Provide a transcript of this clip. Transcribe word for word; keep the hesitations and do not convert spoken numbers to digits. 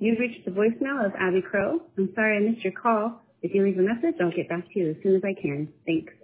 You've reached the voicemail of Abby Crow. I'm sorry I missed your call. If you leave a message, I'll get back to you as soon as I can. Thanks.